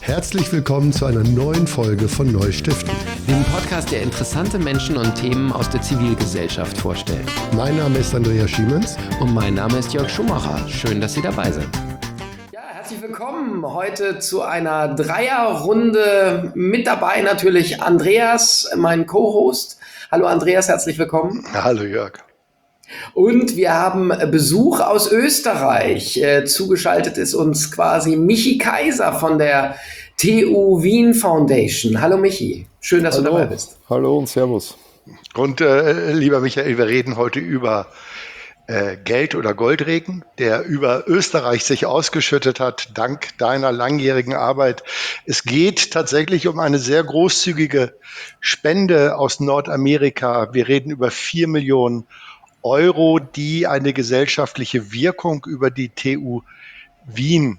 Herzlich willkommen zu einer neuen Folge von Neustiften. Dem Podcast, der interessante Menschen und Themen aus der Zivilgesellschaft vorstellt. Mein Name ist Andreas Schiemens. Und mein Name ist Jörg Schumacher. Schön, dass Sie dabei sind. Ja, herzlich willkommen heute zu einer Dreierrunde. Mit dabei natürlich Andreas, mein Co-Host. Hallo Andreas, herzlich willkommen. Hallo Jörg. Und wir haben Besuch aus Österreich. Zugeschaltet ist uns quasi Michi Kaiser von der TU Wien Foundation. Hallo Michi, schön, dass du dabei bist. Hallo und Servus. Und lieber Michael, wir reden heute über Geld- oder Goldregen, der über Österreich sich ausgeschüttet hat, dank deiner langjährigen Arbeit. Es geht tatsächlich um eine sehr großzügige Spende aus Nordamerika. Wir reden über 4 Millionen Euro, die eine gesellschaftliche Wirkung über die TU Wien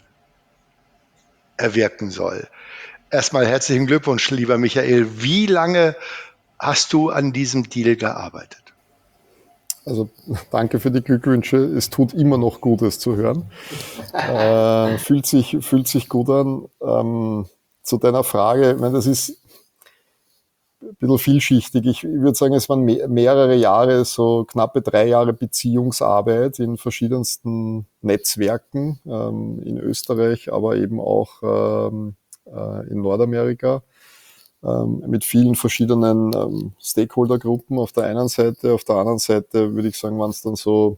erwirken soll. Erstmal herzlichen Glückwunsch, lieber Michael. Wie lange hast du an diesem Deal gearbeitet? Also danke für die Glückwünsche. Es tut immer noch gut, es zu hören. Fühlt sich gut an. Zu deiner Frage, ich meine, das ist ein bisschen vielschichtig. Ich würde sagen, es waren mehrere Jahre, so knappe 3 Jahre Beziehungsarbeit in verschiedensten Netzwerken in Österreich, aber eben auch in Nordamerika mit vielen verschiedenen Stakeholdergruppen auf der einen Seite. Auf der anderen Seite würde ich sagen, waren es dann so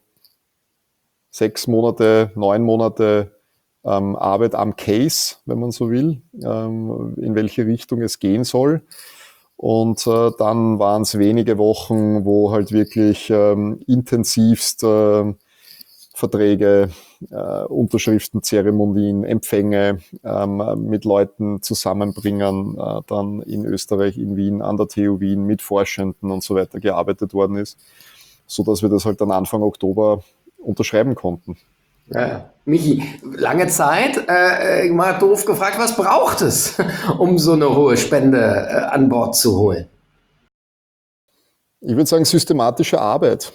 6 Monate, 9 Monate Arbeit am Case, wenn man so will, in welche Richtung es gehen soll. Und dann waren es wenige Wochen, wo halt wirklich intensivst Verträge, Unterschriftenzeremonien, Empfänge mit Leuten zusammenbringen, dann in Österreich, in Wien, an der TU Wien mit Forschenden und so weiter gearbeitet worden ist, so dass wir das halt dann Anfang Oktober unterschreiben konnten. Ja. Michi, lange Zeit, mal doof gefragt, was braucht es, um so eine hohe Spende an Bord zu holen? Ich würde sagen, systematische Arbeit.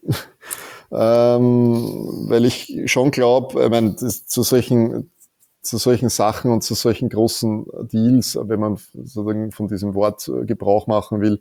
Weil ich schon glaube, ich meine, zu solchen Sachen und zu solchen großen Deals, wenn man sozusagen von diesem Wort Gebrauch machen will,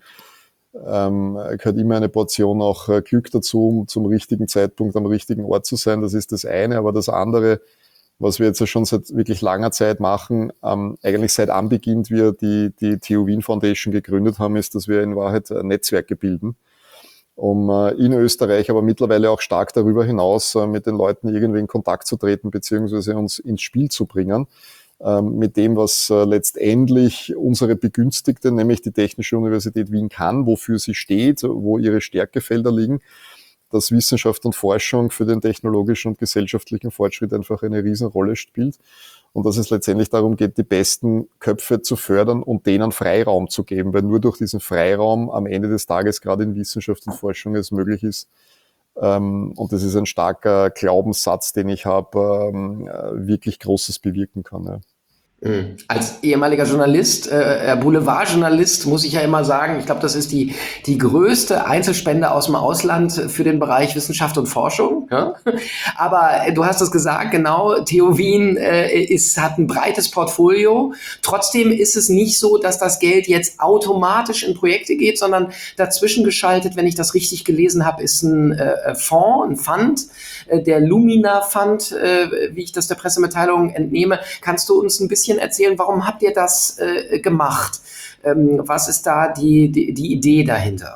gehört immer eine Portion auch Glück dazu, um zum richtigen Zeitpunkt am richtigen Ort zu sein. Das ist das eine. Aber das andere, was wir jetzt ja schon seit wirklich langer Zeit machen, eigentlich seit Anbeginn wir die TU Wien Foundation gegründet haben, ist, dass wir in Wahrheit Netzwerke bilden, um in Österreich, aber mittlerweile auch stark darüber hinaus mit den Leuten irgendwie in Kontakt zu treten, beziehungsweise uns ins Spiel zu bringen, mit dem, was letztendlich unsere Begünstigte, nämlich die Technische Universität Wien kann, wofür sie steht, wo ihre Stärkefelder liegen, dass Wissenschaft und Forschung für den technologischen und gesellschaftlichen Fortschritt einfach eine Riesenrolle spielt und dass es letztendlich darum geht, die besten Köpfe zu fördern und denen Freiraum zu geben, weil nur durch diesen Freiraum am Ende des Tages gerade in Wissenschaft und Forschung es möglich ist. Und das ist ein starker Glaubenssatz, den ich habe, wirklich Großes bewirken kann. Ja. Als ehemaliger Journalist, Boulevardjournalist, muss ich ja immer sagen, ich glaube, das ist die größte Einzelspende aus dem Ausland für den Bereich Wissenschaft und Forschung. Ja? Aber du hast es gesagt, genau, TU Wien hat ein breites Portfolio. Trotzdem ist es nicht so, dass das Geld jetzt automatisch in Projekte geht, sondern dazwischen geschaltet, wenn ich das richtig gelesen habe, ist ein Fonds, ein Fund, der Lumina Fund, wie ich das der Pressemitteilung entnehme. Kannst du uns ein bisschen erzählen, warum habt ihr das gemacht? Was ist da die Idee dahinter?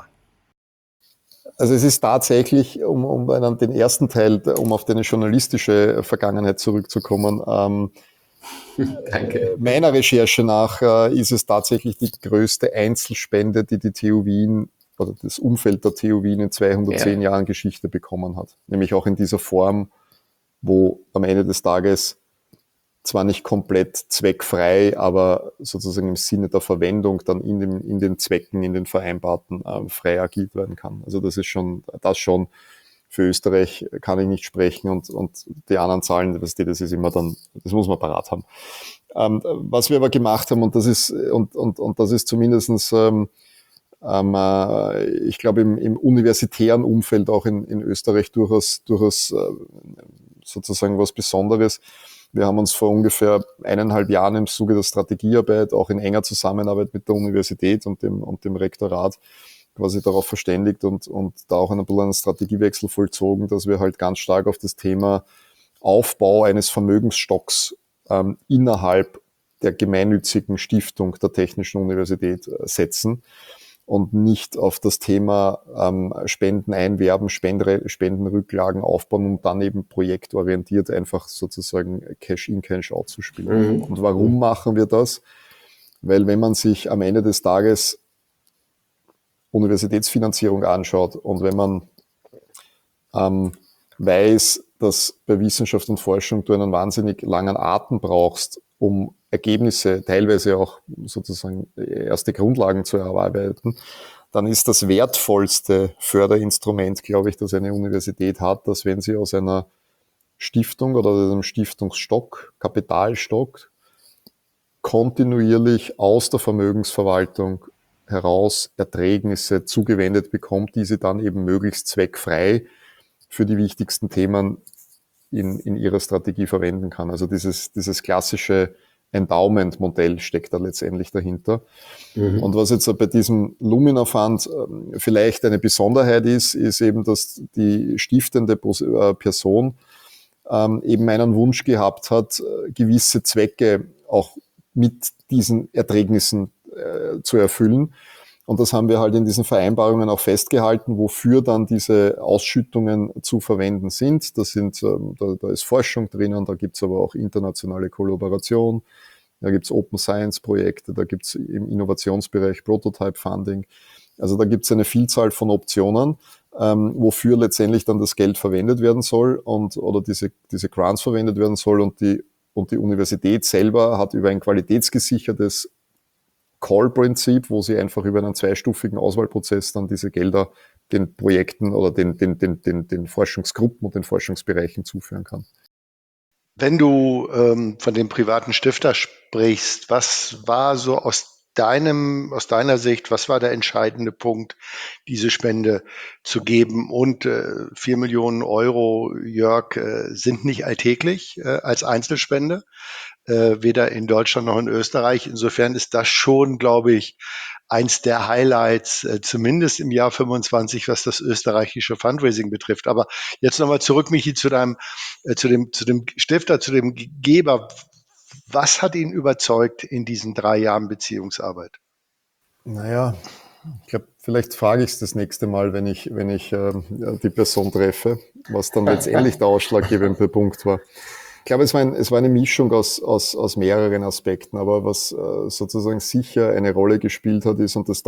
Also es ist tatsächlich, um den ersten Teil, um auf deine journalistische Vergangenheit zurückzukommen, Danke. Meiner Recherche nach ist es tatsächlich die größte Einzelspende, die TU Wien oder das Umfeld der TU Wien in 210 Jahren Geschichte bekommen hat. Nämlich auch in dieser Form, wo am Ende des Tages zwar nicht komplett zweckfrei, aber sozusagen im Sinne der Verwendung dann in den Zwecken, in den Vereinbarten frei agiert werden kann. Also das schon für Österreich kann ich nicht sprechen und die anderen Zahlen, das ist immer dann, das muss man parat haben. Was wir aber gemacht haben, und das ist zumindestens ich glaube im universitären Umfeld auch in Österreich durchaus sozusagen was Besonderes. Wir haben uns vor ungefähr 1,5 Jahren im Zuge der Strategiearbeit, auch in enger Zusammenarbeit mit der Universität und dem Rektorat, quasi darauf verständigt und da auch ein bisschen einen Strategiewechsel vollzogen, dass wir halt ganz stark auf das Thema Aufbau eines Vermögensstocks innerhalb der gemeinnützigen Stiftung der Technischen Universität setzen und nicht auf das Thema Spenden einwerben, Spendenrücklagen aufbauen, um dann eben projektorientiert einfach sozusagen Cash-in, Cash-out zu spielen. Und warum machen wir das? Weil wenn man sich am Ende des Tages Universitätsfinanzierung anschaut und wenn man weiß, dass bei Wissenschaft und Forschung du einen wahnsinnig langen Atem brauchst, um Ergebnisse, teilweise auch sozusagen erste Grundlagen zu erarbeiten, dann ist das wertvollste Förderinstrument, glaube ich, das eine Universität hat, dass wenn sie aus einer Stiftung oder aus einem Stiftungsstock, Kapitalstock, kontinuierlich aus der Vermögensverwaltung heraus Erträgnisse zugewendet bekommt, die sie dann eben möglichst zweckfrei für die wichtigsten Themen in ihrer Strategie verwenden kann. Also dieses klassische Endowment-Modell steckt da letztendlich dahinter. Und was jetzt bei diesem Lumina Fund vielleicht eine Besonderheit ist eben, dass die stiftende Person eben einen Wunsch gehabt hat, gewisse Zwecke auch mit diesen Erträgnissen zu erfüllen. Und das haben wir halt in diesen Vereinbarungen auch festgehalten, wofür dann diese Ausschüttungen zu verwenden sind. Da ist Forschung drinnen, da gibt's aber auch internationale Kollaboration, da gibt's Open Science Projekte, da gibt's im Innovationsbereich Prototype Funding. Also da gibt's eine Vielzahl von Optionen, wofür letztendlich dann das Geld verwendet werden soll oder diese Grants verwendet werden soll. Und die Universität selber hat über ein qualitätsgesichertes Call-Prinzip, wo sie einfach über einen zweistufigen Auswahlprozess dann diese Gelder den Projekten oder den Forschungsgruppen und den Forschungsbereichen zuführen kann. Wenn du von dem privaten Stifter sprichst, was war so aus deiner Sicht, was war der entscheidende Punkt, diese Spende zu geben? Und 4 Millionen Euro, Jörg, sind nicht alltäglich als Einzelspende, weder in Deutschland noch in Österreich. Insofern ist das schon, glaube ich, eins der Highlights, zumindest im Jahr 25, was das österreichische Fundraising betrifft. Aber jetzt nochmal zurück, Michi, zu dem Stifter, zu dem Geber. Was hat ihn überzeugt in diesen 3 Jahren Beziehungsarbeit? Naja, ich glaube, vielleicht frage ich es das nächste Mal, wenn ich die Person treffe, was dann letztendlich der ausschlaggebende Punkt war. Ich glaube, es war eine Mischung aus mehreren Aspekten, aber was sozusagen sicher eine Rolle gespielt hat, ist, und das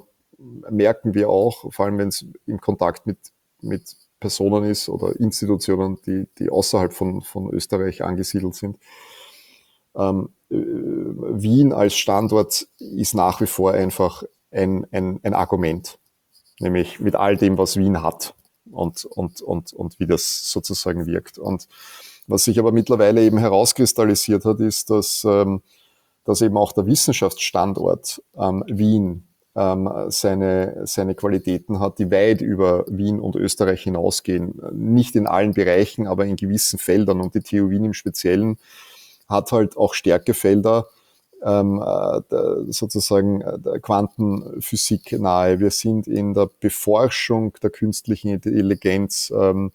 merken wir auch, vor allem wenn es im Kontakt mit Personen ist oder Institutionen, die außerhalb von Österreich angesiedelt sind. Wien als Standort ist nach wie vor einfach ein Argument, nämlich mit all dem, was Wien hat und wie das sozusagen wirkt. Und was sich aber mittlerweile eben herauskristallisiert hat, ist, dass eben auch der Wissenschaftsstandort Wien seine Qualitäten hat, die weit über Wien und Österreich hinausgehen. Nicht in allen Bereichen, aber in gewissen Feldern. Und die TU Wien im Speziellen hat halt auch Stärkefelder, sozusagen der Quantenphysik nahe. Wir sind in der Beforschung der künstlichen Intelligenz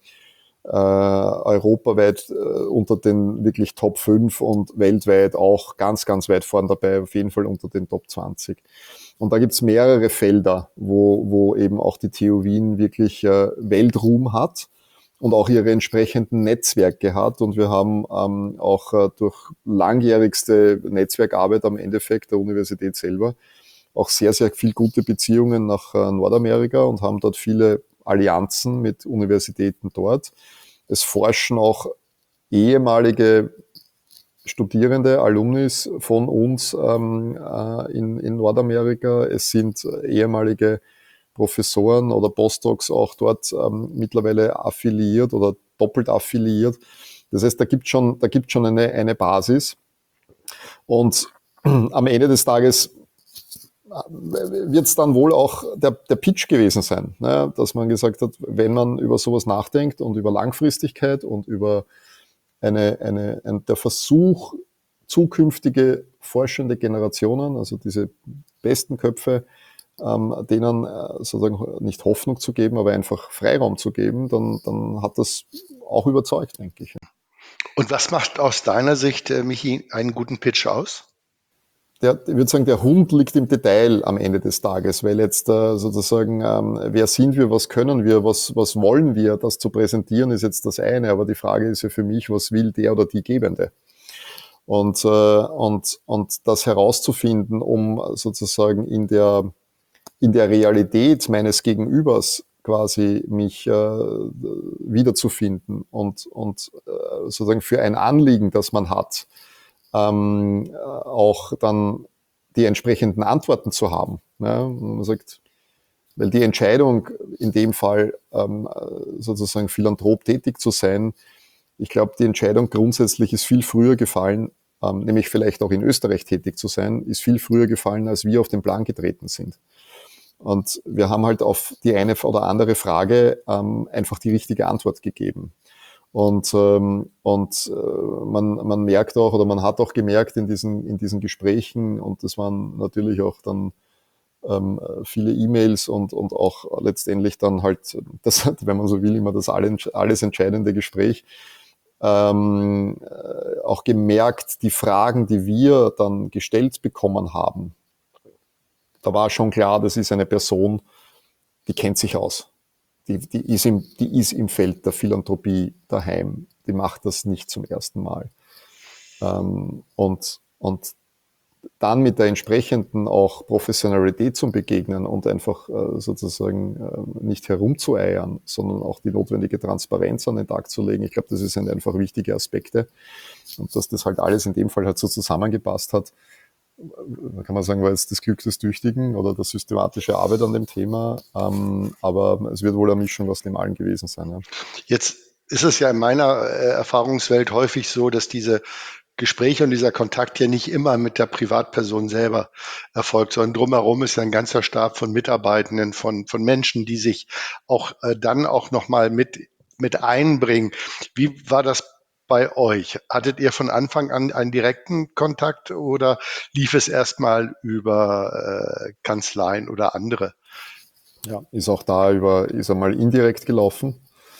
europaweit unter den wirklich Top 5 und weltweit auch ganz, ganz weit vorn dabei, auf jeden Fall unter den Top 20. Und da gibt's mehrere Felder, wo eben auch die TU Wien wirklich Weltruhm hat und auch ihre entsprechenden Netzwerke hat. Und wir haben auch durch langjährigste Netzwerkarbeit am Endeffekt der Universität selber auch sehr, sehr viel gute Beziehungen nach Nordamerika und haben dort viele Allianzen mit Universitäten dort. Es forschen auch ehemalige Studierende, Alumnis von uns in Nordamerika. Es sind ehemalige Professoren oder Postdocs auch dort mittlerweile affiliiert oder doppelt affiliiert. Das heißt, da gibt schon eine Basis. Und am Ende des Tages wird es dann wohl auch der Pitch gewesen sein, ne? Dass man gesagt hat, wenn man über sowas nachdenkt und über Langfristigkeit und über der Versuch, zukünftige forschende Generationen, also diese besten Köpfe, denen sozusagen nicht Hoffnung zu geben, aber einfach Freiraum zu geben, dann hat das auch überzeugt, denke ich. Und was macht aus deiner Sicht, Michi, einen guten Pitch aus? Ich würde sagen, der Hund liegt im Detail am Ende des Tages, weil jetzt sozusagen, wer sind wir, was können wir, was wollen wir, das zu präsentieren, ist jetzt das eine, aber die Frage ist ja für mich, was will der oder die Gebende? Und das herauszufinden, um sozusagen in der Realität meines Gegenübers quasi mich wiederzufinden und sozusagen für ein Anliegen, das man hat, auch dann die entsprechenden Antworten zu haben. Ja, man sagt, weil die Entscheidung in dem Fall sozusagen Philanthrop tätig zu sein, ich glaube, die Entscheidung grundsätzlich ist viel früher gefallen, nämlich vielleicht auch in Österreich tätig zu sein, ist viel früher gefallen, als wir auf den Plan getreten sind. Und wir haben halt auf die eine oder andere Frage einfach die richtige Antwort gegeben. Und man merkt auch, oder man hat auch gemerkt in diesen Gesprächen, und das waren natürlich auch dann viele E-Mails und auch letztendlich dann halt, das, wenn man so will, immer das alles entscheidende Gespräch, auch gemerkt, die Fragen, die wir dann gestellt bekommen haben, da war schon klar, das ist eine Person, die kennt sich aus. Die ist im Feld der Philanthropie daheim. Die macht das nicht zum ersten Mal. Und dann mit der entsprechenden auch Professionalität zum Begegnen und einfach sozusagen nicht herumzueiern, sondern auch die notwendige Transparenz an den Tag zu legen. Ich glaube, das sind einfach wichtige Aspekte. Und dass das halt alles in dem Fall halt so zusammengepasst hat, da kann man sagen, war jetzt das Glück des Tüchtigen oder der systematische Arbeit an dem Thema, aber es wird wohl eine Mischung aus dem allen gewesen sein. Ja. Jetzt ist es ja in meiner Erfahrungswelt häufig so, dass diese Gespräche und dieser Kontakt ja nicht immer mit der Privatperson selber erfolgt, sondern drumherum ist ja ein ganzer Stab von Mitarbeitenden, von Menschen, die sich auch dann auch nochmal mit einbringen. Wie war das bei euch? Hattet ihr von Anfang an einen direkten Kontakt oder lief es erstmal über Kanzleien oder andere? Ja, ist auch da ist einmal indirekt gelaufen.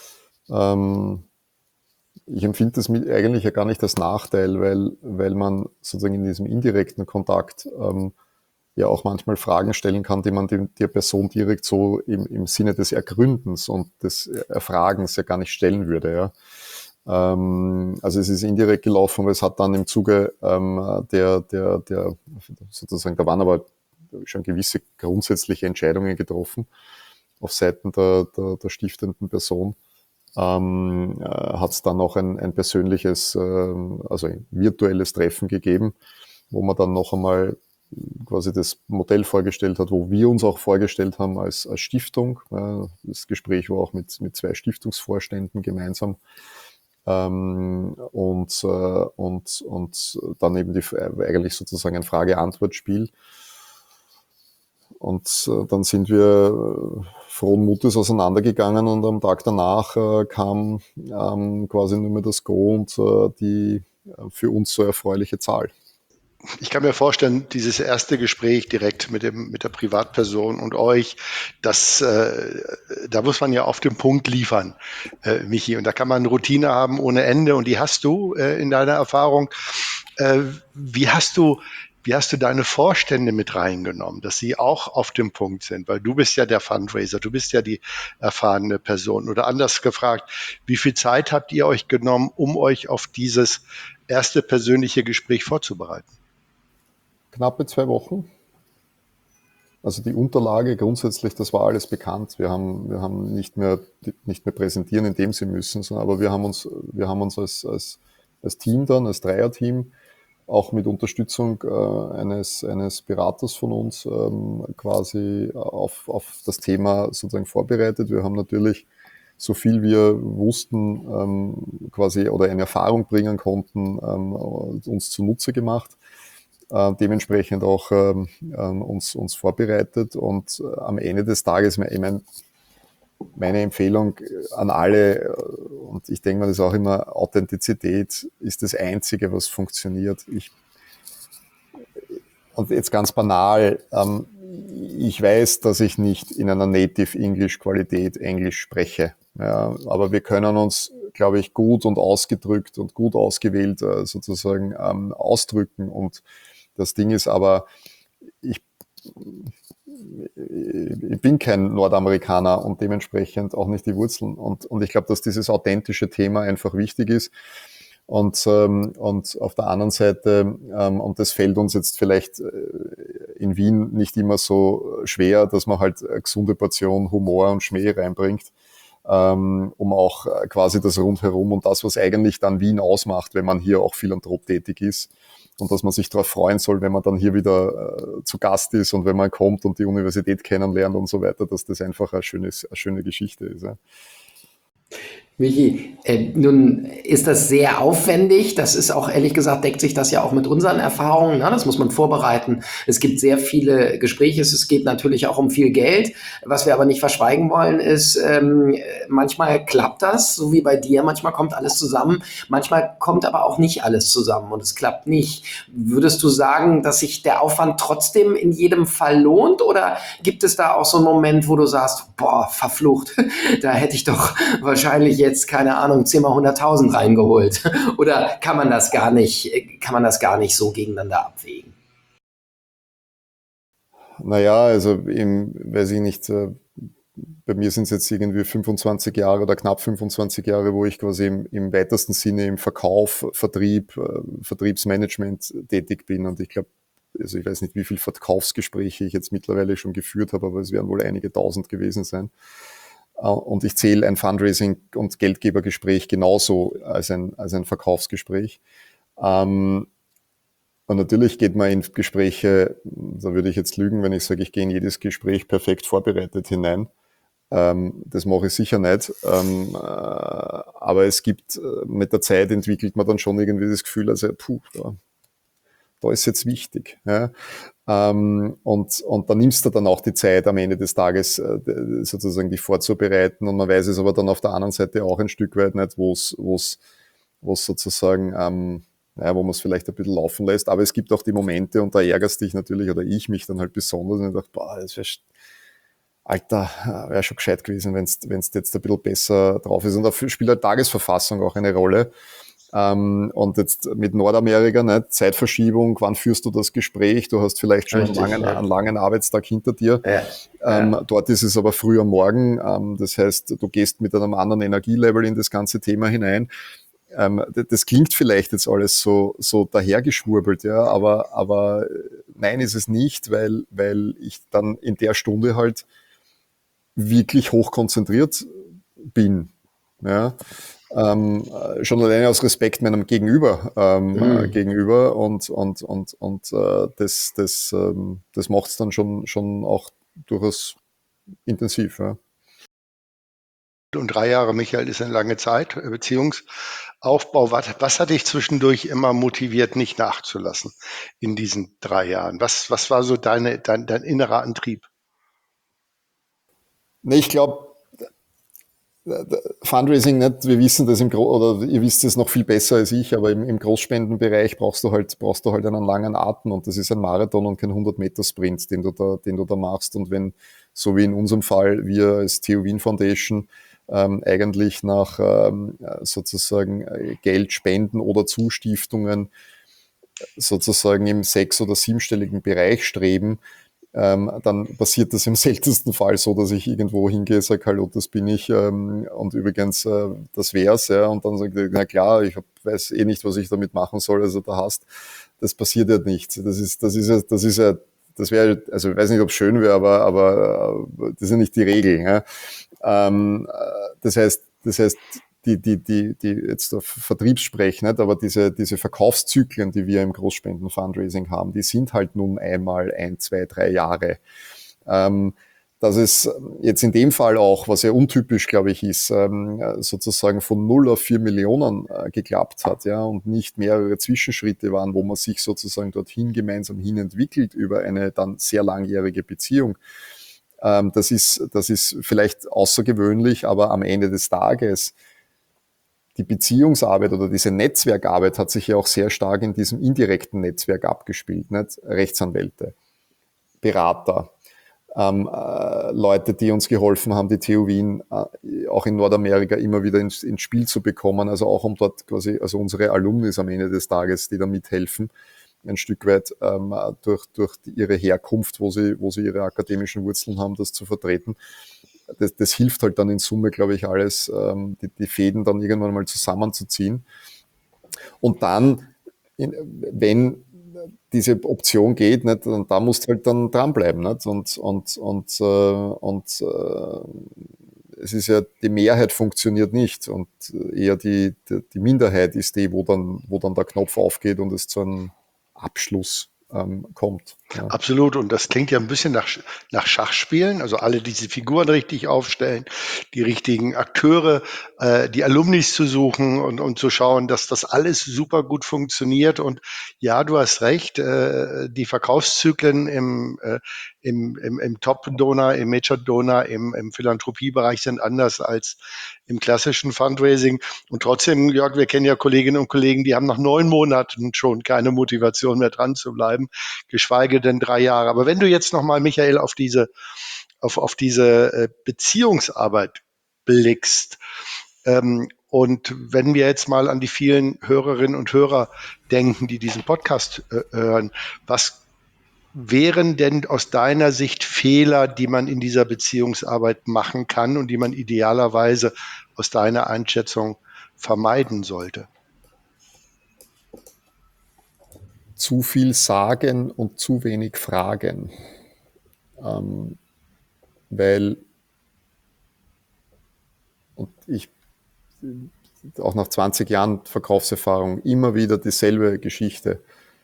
Ich empfinde das eigentlich ja gar nicht als Nachteil, weil man sozusagen in diesem indirekten Kontakt ja auch manchmal Fragen stellen kann, die man der Person direkt so im Sinne des Ergründens und des Erfragens ja gar nicht stellen würde. Ja. Also es ist indirekt gelaufen, aber es hat dann im Zuge der sozusagen, da waren aber schon gewisse grundsätzliche Entscheidungen getroffen auf Seiten der stiftenden Person. Hat es dann noch ein persönliches, also ein virtuelles Treffen gegeben, wo man dann noch einmal quasi das Modell vorgestellt hat, wo wir uns auch vorgestellt haben als Stiftung. Das Gespräch war auch mit 2 Stiftungsvorständen gemeinsam. Und dann eben eigentlich sozusagen ein Frage-Antwort-Spiel. Und dann sind wir frohen Mutes auseinandergegangen und am Tag danach kam quasi nur mehr das Go und die für uns so erfreuliche Zahl. Ich kann mir vorstellen, dieses erste Gespräch direkt mit der Privatperson und euch, da muss man ja auf den Punkt liefern, Michi. Und da kann man eine Routine haben ohne Ende und die hast du in deiner Erfahrung. Wie hast du deine Vorstände mit reingenommen, dass sie auch auf dem Punkt sind? Weil du bist ja der Fundraiser, du bist ja die erfahrene Person. Oder anders gefragt, wie viel Zeit habt ihr euch genommen, um euch auf dieses erste persönliche Gespräch vorzubereiten? Knappe 2 Wochen. Also die Unterlage grundsätzlich, das war alles bekannt. Wir haben nicht mehr präsentieren, indem sie müssen, sondern aber wir haben uns als Team dann, als Dreierteam, auch mit Unterstützung eines Beraters von uns quasi auf das Thema sozusagen vorbereitet. Wir haben natürlich so viel wir wussten quasi oder in Erfahrung bringen konnten, uns zunutze gemacht. Dementsprechend auch uns vorbereitet und am Ende des Tages, ich meine, meine Empfehlung an alle, und ich denke mir das auch immer, Authentizität ist das Einzige, was funktioniert. Und jetzt ganz banal, ich weiß, dass ich nicht in einer Native English Qualität Englisch spreche. Ja, aber wir können uns, glaube ich, gut und ausgedrückt und gut ausgewählt sozusagen ausdrücken. Und das Ding ist aber, ich bin kein Nordamerikaner und dementsprechend auch nicht die Wurzeln. Und ich glaube, dass dieses authentische Thema einfach wichtig ist. Und auf der anderen Seite, und das fällt uns jetzt vielleicht in Wien nicht immer so schwer, dass man halt eine gesunde Portion Humor und Schmäh reinbringt, um auch quasi das Rundherum und das, was eigentlich dann Wien ausmacht, wenn man hier auch philanthrop tätig ist. Und dass man sich darauf freuen soll, wenn man dann hier wieder zu Gast ist und wenn man kommt und die Universität kennenlernt und so weiter, dass das einfach eine schöne Geschichte ist. Ja. Michi, nun ist das sehr aufwendig. Das ist auch, ehrlich gesagt, deckt sich das ja auch mit unseren Erfahrungen. Ne? Das muss man vorbereiten. Es gibt sehr viele Gespräche. Es geht natürlich auch um viel Geld. Was wir aber nicht verschweigen wollen, ist, manchmal klappt das, so wie bei dir. Manchmal kommt alles zusammen. Manchmal kommt aber auch nicht alles zusammen und es klappt nicht. Würdest du sagen, dass sich der Aufwand trotzdem in jedem Fall lohnt? Oder gibt es da auch so einen Moment, wo du sagst, boah, verflucht, da hätte ich doch wahrscheinlich jetzt, keine Ahnung, 10 mal 100.000 reingeholt? Oder kann man das gar nicht so gegeneinander abwägen? Naja, also weiß ich nicht, bei mir sind es jetzt irgendwie 25 Jahre oder knapp 25 Jahre, wo ich quasi im weitesten Sinne im Verkauf, Vertrieb, Vertriebsmanagement tätig bin. Und ich glaube, also ich weiß nicht, wie viele Verkaufsgespräche ich jetzt mittlerweile schon geführt habe, aber es werden wohl einige tausend gewesen sein. Und ich zähle ein Fundraising- und Geldgebergespräch genauso als ein Verkaufsgespräch. Und natürlich geht man in Gespräche, da würde ich jetzt lügen, wenn ich sage, ich gehe in jedes Gespräch perfekt vorbereitet hinein. Das mache ich sicher nicht. Aber es gibt, mit der Zeit entwickelt man dann schon irgendwie das Gefühl, also da ist jetzt wichtig. Ja. Und da nimmst du dann auch die Zeit am Ende des Tages sozusagen dich vorzubereiten, und man weiß es aber dann auf der anderen Seite auch ein Stück weit nicht, wo es sozusagen wo man es vielleicht ein bisschen laufen lässt, aber es gibt auch die Momente, und da ärgerst dich natürlich, oder ich mich dann halt besonders, und ich dachte, boah, das wäre schon gescheit gewesen, wenn es jetzt ein bisschen besser drauf ist. Und da spielt halt Tagesverfassung auch eine Rolle. Und jetzt mit Nordamerika, ne, Zeitverschiebung, wann führst du das Gespräch? Du hast vielleicht schon einen langen Arbeitstag hinter dir. Ja. Dort ist es aber früh am Morgen. Das heißt, du gehst mit einem anderen Energielevel in das ganze Thema hinein. Das klingt vielleicht jetzt alles so dahergeschwurbelt, ja, aber nein, ist es nicht, weil ich dann in der Stunde halt wirklich hochkonzentriert bin. Ja. Schon alleine aus Respekt meinem Gegenüber und das macht es dann schon auch durchaus intensiv. Ja. Und 3 Jahre, Michael, ist eine lange Zeit, Beziehungsaufbau. Was hat dich zwischendurch immer motiviert, nicht nachzulassen in diesen 3 Jahren? Was war so dein innerer Antrieb? Ne, ich glaube, Fundraising nicht, wir wissen das oder ihr wisst es noch viel besser als ich, aber im Großspendenbereich brauchst du halt einen langen Atem, und das ist ein Marathon und kein 100-Meter-Sprint, den du da machst. Und wenn, so wie in unserem Fall, wir als TU Wien Foundation eigentlich nach sozusagen Geld, Spenden oder Zustiftungen sozusagen im 6- oder 7-stelligen Bereich streben, dann passiert das im seltensten Fall so, dass ich irgendwo hingehe, sage, hallo, das bin ich, und übrigens, das wär's, ja, und dann sage ich, na klar, ich weiß eh nicht, was ich damit machen soll, also da hast, das passiert ja nicht. Das wäre, also ich weiß nicht, ob es schön wäre, aber das ist ja nicht die Regel. Ja. Das heißt, die jetzt auf Vertriebssprech, nicht, aber diese Verkaufszyklen, die wir im Großspenden-Fundraising haben, die sind halt nun einmal 1, 2, 3 Jahre. Dass es jetzt in dem Fall auch, was ja untypisch, glaube ich, ist, sozusagen von 0 auf 4 Millionen geklappt hat, ja, und nicht mehrere Zwischenschritte waren, wo man sich sozusagen dorthin gemeinsam hin entwickelt über eine dann sehr langjährige Beziehung. Das ist vielleicht außergewöhnlich, aber am Ende des Tages die Beziehungsarbeit oder diese Netzwerkarbeit hat sich ja auch sehr stark in diesem indirekten Netzwerk abgespielt. Nicht? Rechtsanwälte, Berater, Leute, die uns geholfen haben, die TU Wien auch in Nordamerika immer wieder ins Spiel zu bekommen, also auch um dort quasi, also unsere Alumnis am Ende des Tages, die da mithelfen, ein Stück weit durch ihre Herkunft, wo sie ihre akademischen Wurzeln haben, das zu vertreten. Das hilft halt dann in Summe, glaube ich, alles, die Fäden dann irgendwann mal zusammenzuziehen. Und dann, wenn diese Option geht, nicht, und da musst du halt dann dranbleiben. Nicht? Und es ist ja, die Mehrheit funktioniert nicht und eher die Minderheit ist die, wo dann der Knopf aufgeht und es zu einem Abschluss kommt. Ja. Absolut. Und das klingt ja ein bisschen nach Schachspielen. Also alle diese Figuren richtig aufstellen, die richtigen Akteure, die Alumnis zu suchen und zu schauen, dass das alles super gut funktioniert. Und ja, du hast recht, die Verkaufszyklen im Top-Donor, im Major-Donor, im Philanthropiebereich sind anders als im klassischen Fundraising. Und trotzdem, Jörg, wir kennen ja Kolleginnen und Kollegen, die haben nach 9 Monaten schon keine Motivation mehr dran zu bleiben, geschweige denn 3 Jahre. Aber wenn du jetzt nochmal, Michael, auf diese Beziehungsarbeit blickst, und wenn wir jetzt mal an die vielen Hörerinnen und Hörer denken, die diesen Podcast hören, was wären denn aus deiner Sicht Fehler, die man in dieser Beziehungsarbeit machen kann und die man idealerweise aus deiner Einschätzung vermeiden sollte? Zu viel sagen und zu wenig fragen. Weil, und ich auch nach 20 Jahren Verkaufserfahrung immer wieder dieselbe Geschichte.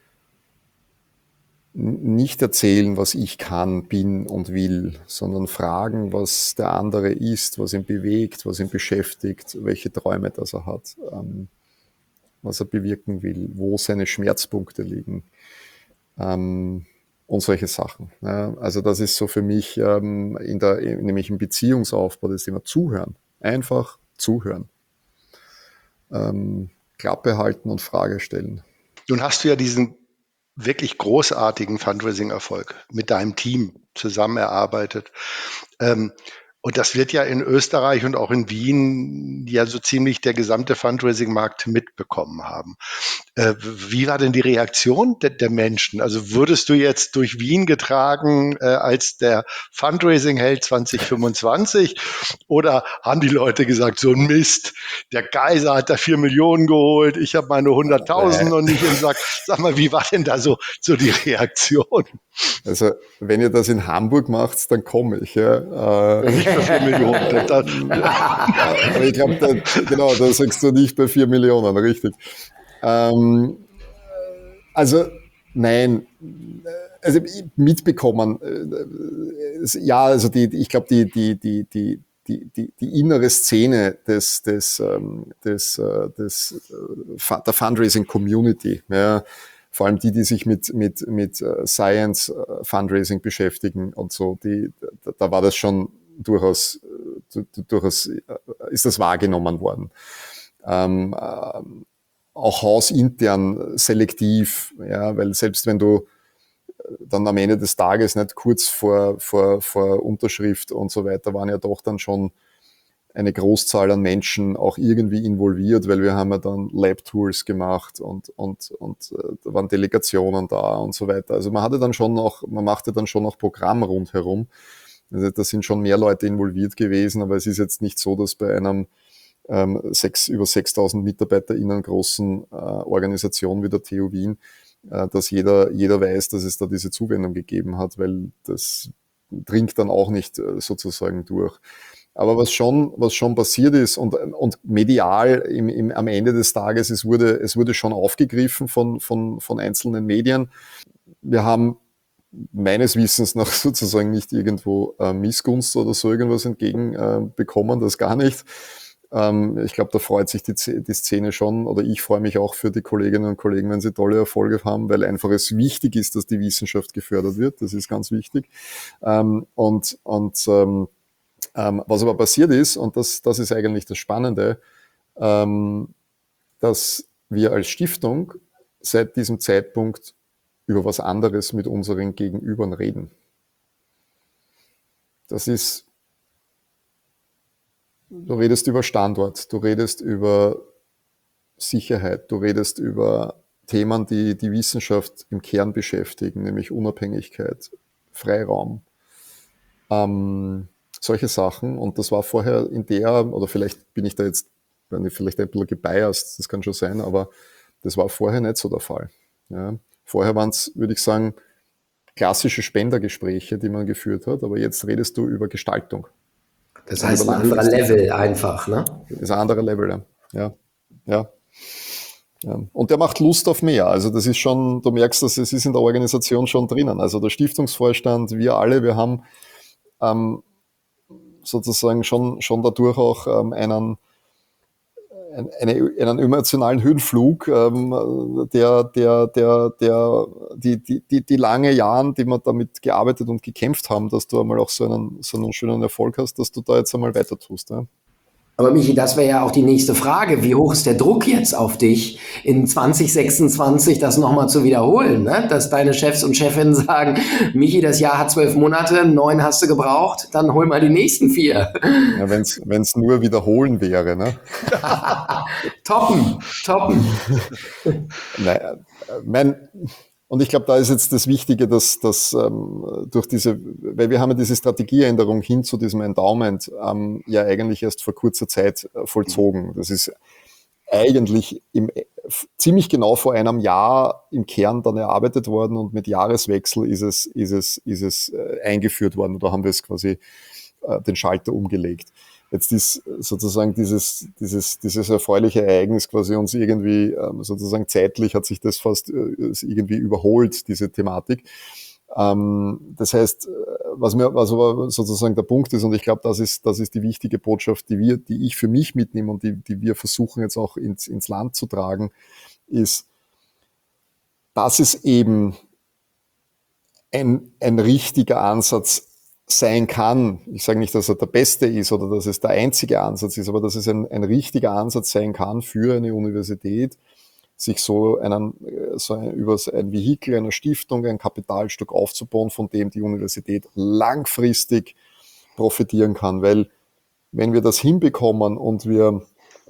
Nicht erzählen, was ich kann, bin und will, sondern fragen, was der andere ist, was ihn bewegt, was ihn beschäftigt, welche Träume das er hat, was er bewirken will, wo seine Schmerzpunkte liegen und solche Sachen. Ja, also das ist so für mich nämlich im Beziehungsaufbau das Thema Zuhören. Einfach zuhören. Klappe halten und Frage stellen. Nun hast du ja diesen wirklich großartigen Fundraising-Erfolg mit deinem Team zusammen erarbeitet. Und das wird ja in Österreich und auch in Wien ja so ziemlich der gesamte Fundraising-Markt mitbekommen haben. Wie war denn die Reaktion der Menschen? Also würdest du jetzt durch Wien getragen als der Fundraising-Held 2025 oder haben die Leute gesagt, so ein Mist, der Geiser hat da 4 Millionen geholt, ich habe meine 100.000 noch nicht im Sack. Sag mal, wie war denn da so die Reaktion? Also, wenn ihr das in Hamburg macht, dann komme ich. Ja. Nicht für 4 Millionen. Aber ich glaube, genau, da sagst du nicht bei 4 Millionen, richtig. Also, nein. Also, mitbekommen. Ja, also ich glaube, die innere Szene der Fundraising-Community, ja, vor allem die sich mit Science Fundraising beschäftigen und so, da war das schon durchaus ist das wahrgenommen worden. Auch hausintern selektiv, ja, weil selbst wenn du dann am Ende des Tages nicht kurz vor Unterschrift und so weiter waren ja doch dann schon eine Großzahl an Menschen auch irgendwie involviert, weil wir haben ja dann Lab-Tours gemacht und da waren Delegationen da und so weiter. Also man machte dann schon noch Programm rundherum. Also da sind schon mehr Leute involviert gewesen, aber es ist jetzt nicht so, dass bei einem über 6.000 MitarbeiterInnen großen Organisation wie der TU Wien, dass jeder weiß, dass es da diese Zuwendung gegeben hat, weil das dringt dann auch nicht sozusagen durch. Aber was schon passiert ist und medial am Ende des Tages, es wurde schon aufgegriffen von einzelnen Medien. Wir haben meines Wissens nach sozusagen nicht irgendwo Missgunst oder so irgendwas entgegenbekommen, das gar nicht. Ich glaube, da freut sich die Szene schon, oder ich freue mich auch für die Kolleginnen und Kollegen, wenn sie tolle Erfolge haben, weil einfach es wichtig ist, dass die Wissenschaft gefördert wird. Das ist ganz wichtig. Was aber passiert ist, und das ist eigentlich das Spannende, dass wir als Stiftung seit diesem Zeitpunkt über was anderes mit unseren Gegenübern reden. Das ist, du redest über Standort, du redest über Sicherheit, du redest über Themen, die die Wissenschaft im Kern beschäftigen, nämlich Unabhängigkeit, Freiraum, solche Sachen. Und das war vorher oder vielleicht bin ich da jetzt, vielleicht ein bisschen gebiased, das kann schon sein, aber das war vorher nicht so der Fall. Ja. Vorher waren es, würde ich sagen, klassische Spendergespräche, die man geführt hat, aber jetzt redest du über Gestaltung. Das heißt, ein anderer Level einfach, ne? Das ist ein anderer Level, ja. Ja. Und der macht Lust auf mehr. Also das ist schon, du merkst, dass es ist in der Organisation schon drinnen. Also der Stiftungsvorstand, wir alle, wir haben sozusagen schon dadurch auch einen emotionalen Höhenflug, die lange Jahre, die wir damit gearbeitet und gekämpft haben, dass du einmal auch so einen schönen Erfolg hast, dass du da jetzt einmal weiter tust. Ja? Aber Michi, das wäre ja auch die nächste Frage. Wie hoch ist der Druck jetzt auf dich, in 2026 das nochmal zu wiederholen? Ne? Dass deine Chefs und Chefinnen sagen, Michi, das Jahr hat 12 Monate, 9 hast du gebraucht, dann hol mal die nächsten 4. Ja, wenn's nur wiederholen wäre. Ne? Toppen. Nein, und ich glaube, da ist jetzt das Wichtige, dass durch weil wir haben ja diese Strategieänderung hin zu diesem Endowment ja eigentlich erst vor kurzer Zeit vollzogen. Das ist eigentlich ziemlich genau vor einem Jahr im Kern dann erarbeitet worden und mit Jahreswechsel ist es eingeführt worden. Da haben wir es quasi den Schalter umgelegt. Jetzt ist sozusagen dieses erfreuliche Ereignis quasi uns irgendwie sozusagen zeitlich hat sich das fast irgendwie überholt, diese Thematik. Das heißt, was aber sozusagen der Punkt ist, und ich glaube, das ist die wichtige Botschaft, die ich für mich mitnehme und die wir versuchen jetzt auch ins Land zu tragen, ist, dass es eben ein richtiger Ansatz sein kann. Ich sage nicht, dass er der beste ist oder dass es der einzige Ansatz ist, aber dass es ein richtiger Ansatz sein kann für eine Universität, sich über ein Vehikel einer Stiftung, ein Kapitalstück aufzubauen, von dem die Universität langfristig profitieren kann. Weil wenn wir das hinbekommen und wir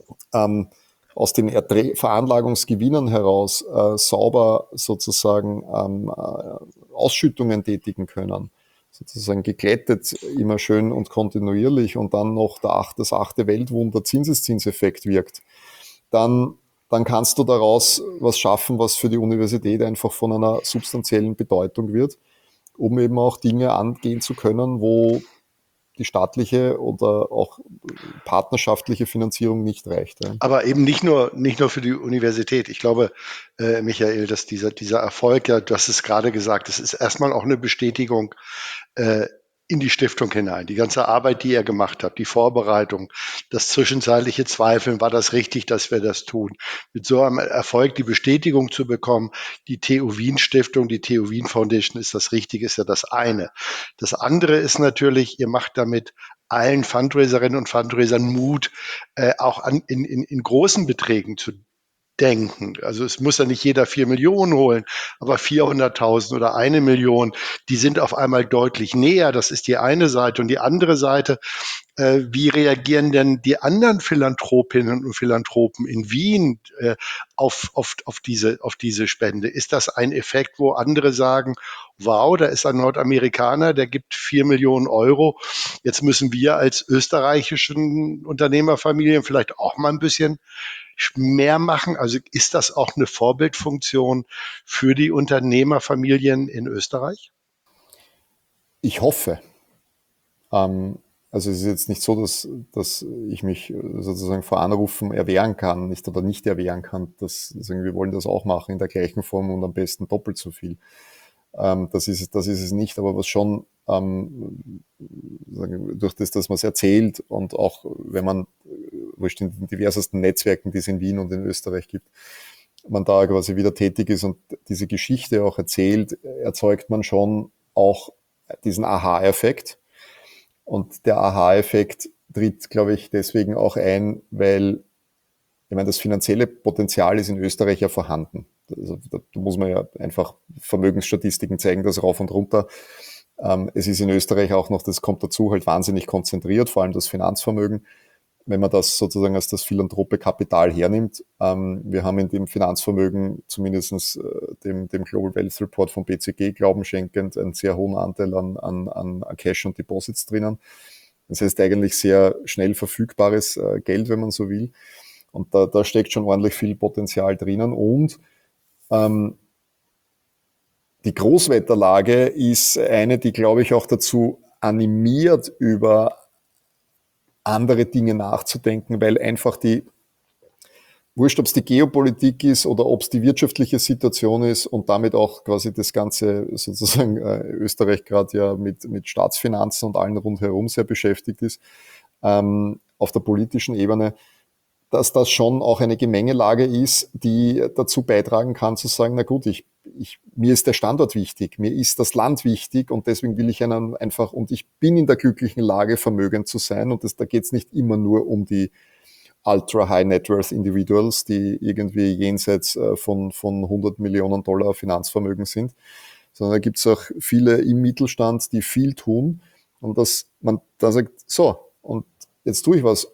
aus den Veranlagungsgewinnen heraus sauber sozusagen Ausschüttungen tätigen können, sozusagen geglättet, immer schön und kontinuierlich und dann noch das 8. Weltwunder Zinseszinseffekt wirkt, dann kannst du daraus was schaffen, was für die Universität einfach von einer substanziellen Bedeutung wird, um eben auch Dinge angehen zu können, wo die staatliche oder auch partnerschaftliche Finanzierung nicht reicht. Ja. Aber eben nicht nur für die Universität. Ich glaube, Michael, dass dieser Erfolg, ja, du hast es gerade gesagt, es ist erstmal auch eine Bestätigung in die Stiftung hinein. Die ganze Arbeit, die er gemacht hat, die Vorbereitung, das zwischenzeitliche Zweifeln, war das richtig, dass wir das tun? Mit so einem Erfolg die Bestätigung zu bekommen, die TU Wien Stiftung, die TU Wien Foundation ist das Richtige, ist ja das eine. Das andere ist natürlich, ihr macht damit allen Fundraiserinnen und Fundraisern Mut, auch in großen Beträgen zu denken. Also es muss ja nicht jeder 4 Millionen holen, aber 400.000 oder 1 Million, die sind auf einmal deutlich näher. Das ist die eine Seite. Und die andere Seite, wie reagieren denn die anderen Philanthropinnen und Philanthropen in Wien auf diese Spende? Ist das ein Effekt, wo andere sagen, wow, da ist ein Nordamerikaner, der gibt 4 Millionen Euro. Jetzt müssen wir als österreichischen Unternehmerfamilien vielleicht auch mal ein bisschen mehr machen? Also ist das auch eine Vorbildfunktion für die Unternehmerfamilien in Österreich? Ich hoffe. Also es ist jetzt nicht so, dass ich mich sozusagen vor Anrufen erwehren kann, nicht erwehren kann, dass sagen, wir wollen das auch machen in der gleichen Form und am besten doppelt so viel. Das ist es nicht, aber was schon durch das, dass man es erzählt und auch wenn man in den diversesten Netzwerken, die es in Wien und in Österreich gibt, man da quasi wieder tätig ist und diese Geschichte auch erzählt, erzeugt man schon auch diesen Aha-Effekt. Und der Aha-Effekt tritt, glaube ich, deswegen auch ein, weil, ich meine, das finanzielle Potenzial ist in Österreich ja vorhanden. Also, da muss man ja einfach Vermögensstatistiken zeigen, das rauf und runter. Es ist in Österreich auch noch, das kommt dazu, halt wahnsinnig konzentriert, vor allem das Finanzvermögen. Wenn man das sozusagen als das philanthrope Kapital hernimmt, wir haben in dem Finanzvermögen, zumindest dem Global Wealth Report von BCG Glauben schenkend, einen sehr hohen Anteil an Cash und Deposits drinnen. Das heißt eigentlich sehr schnell verfügbares Geld, wenn man so will. Und da steckt schon ordentlich viel Potenzial drinnen. Und die Großwetterlage ist eine, die, glaube ich, auch dazu animiert, über andere Dinge nachzudenken, weil einfach wurscht, ob es die Geopolitik ist oder ob es die wirtschaftliche Situation ist und damit auch quasi das ganze sozusagen Österreich gerade ja mit Staatsfinanzen und allen rundherum sehr beschäftigt ist, auf der politischen Ebene, dass das schon auch eine Gemengelage ist, die dazu beitragen kann zu sagen, na gut, mir ist der Standort wichtig, mir ist das Land wichtig und deswegen will ich und ich bin in der glücklichen Lage, vermögend zu sein und da geht es nicht immer nur um die Ultra-High-Net-Worth-Individuals, die irgendwie jenseits von 100 Millionen Dollar Finanzvermögen sind, sondern da gibt es auch viele im Mittelstand, die viel tun und dass man da sagt, so, und jetzt tue ich was.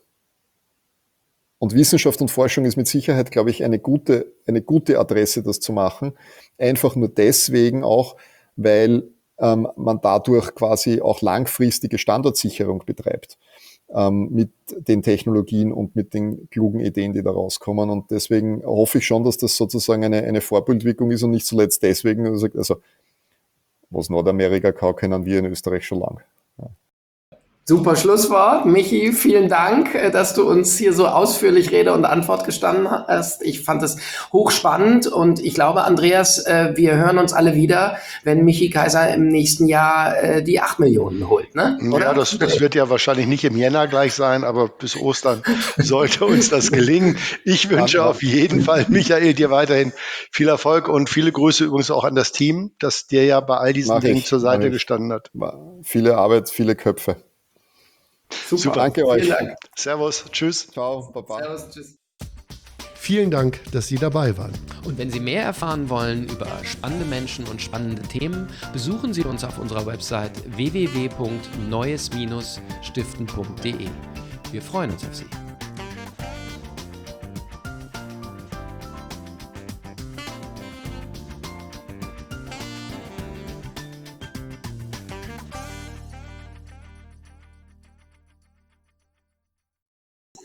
Und Wissenschaft und Forschung ist mit Sicherheit, glaube ich, eine gute Adresse, das zu machen. Einfach nur deswegen auch, weil man dadurch quasi auch langfristige Standortsicherung betreibt mit den Technologien und mit den klugen Ideen, die da rauskommen. Und deswegen hoffe ich schon, dass das sozusagen eine Vorbildwirkung ist und nicht zuletzt deswegen, also was Nordamerika kann, können wir in Österreich schon lang. Ja. Super Schlusswort. Michi, vielen Dank, dass du uns hier so ausführlich Rede und Antwort gestanden hast. Ich fand es hochspannend und ich glaube, Andreas, wir hören uns alle wieder, wenn Michi Kaiser im nächsten Jahr die 8 Millionen holt, ne? Oder? Ja, das wird ja wahrscheinlich nicht im Jänner gleich sein, aber bis Ostern sollte uns das gelingen. Ich wünsche auf jeden Fall, Michael, dir weiterhin viel Erfolg und viele Grüße übrigens auch an das Team, das dir ja bei all diesen Dingen zur Seite gestanden hat. Viele Arbeit, viele Köpfe. Super. Danke euch. Vielen Dank. Servus, tschüss. Ciao, baba. Servus, tschüss. Vielen Dank, dass Sie dabei waren. Und wenn Sie mehr erfahren wollen über spannende Menschen und spannende Themen, besuchen Sie uns auf unserer Website www.neues-stiften.de. Wir freuen uns auf Sie.